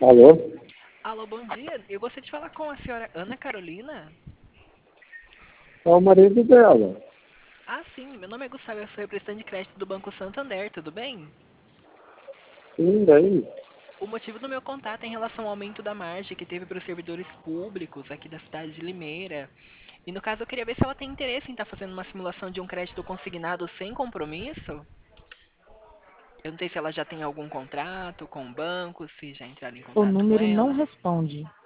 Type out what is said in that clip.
Alô? Alô, bom dia. Eu gostaria de falar com a senhora Ana Carolina. É o marido dela. Ah, sim. Meu nome é Gustavo, eu sou representante de crédito do Banco Santander, tudo bem? Sim, daí. O motivo do meu contato é em relação ao aumento da margem que teve para os servidores públicos aqui da cidade de Limeira. E no caso, eu queria ver se ela tem interesse em estar fazendo uma simulação de um crédito consignado sem compromisso. Eu não sei se ela já tem algum contrato com o banco, se já entraram em O contato com número não ela. responde.